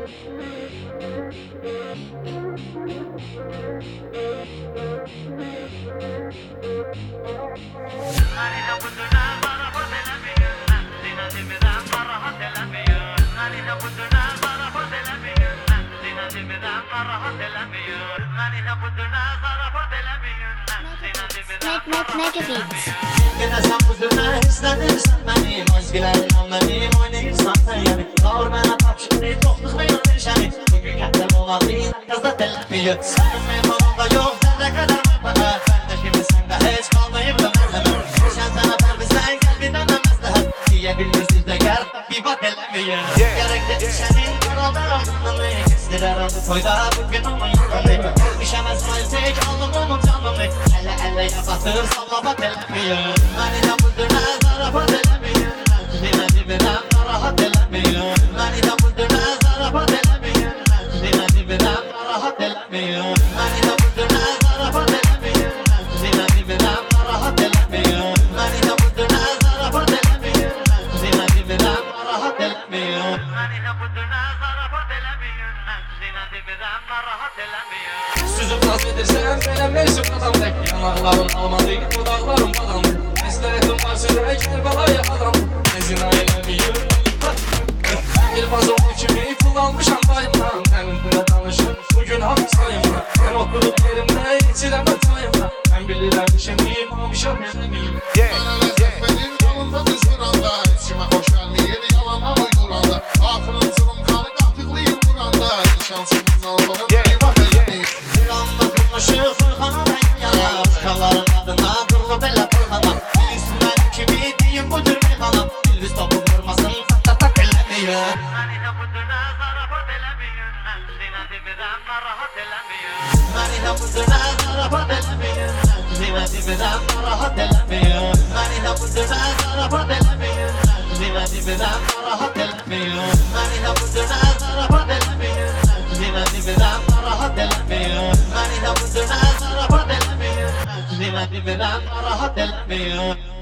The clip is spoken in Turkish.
Mega Beats. Yine sen bu dünya istenirsen benim özgülerim benim oynayırsan sen yani Doğru bana tap şimdi tokluk ve yanlışani Bugün kendim olan değil herkese telefiyat Senin kolumda yok zerre kadar mı bana Ben de şimdi sende hiç kalmayıp da merhamet Geçen sene pervizden gel bir dönemez daha Diyebilirsiz de gel bir bak elemiyor Gerekli işenin karaldan anlamı Kestiler adı toyda bugün onun yolunu İşemez tek aldım onun canımı Elle yapatır salla bak elemiyor Beni de bu dünya zarafa delemiyor Dime dibiden rahat delemiyor Beni de bu dünya zarafa delemiyor Dime dibiden rahat delemiyor Beni de bu dünya zarafa delemiyor Dime dibiden rahat delemiyor Beni de bu dünya zarafa delemiyor Dime dibiden rahat delemiyor Beni de bu dünya zarafa delemiyor Dime dibiden rahat delemiyor Süzüp nasıl benim neyse adam tek Yanaklarım almadı dudaklarım adam Mesleğim var sürerek Kerbala'ya adam Ezin ailemiyor Bir bazımı kimi kullanmışam dayımdan Kendimle tanışıp bugün hapistayım Ben okuduk yerimde içilemem tayımda Ben bilirim işemiyim ama bir şey bilmeyeyim Bana lezzet benim yolunda düzgün anda İçime hoş gelmeyen yalanla uyduranda Aklının tılım kanı kaptıklıyım buranda Şansımın almanın eyvah elini Bir anda konuşur Fırkan'a ben yana Kalların adına durma bela fırkana Bilirsin ben kimi diyeyim bu tür bir hanım Bilviz topu vurmasın tak tak elemiyor Beni de bu dünya zarafa delemiyor Zina dibiden rahat elemiyor Beni de bu dünya zarafa delemiyor Zina dibiden rahat elemiyor Beni de bu dünya zarafa delemiyor Zina dibiden rahat elemiyor Beni de bu dünya zarafa delemiyor Zina dibiden rahat elemiyor Beni de bu dünya zarafa delemiyor Zina dibiden rahat elemiyor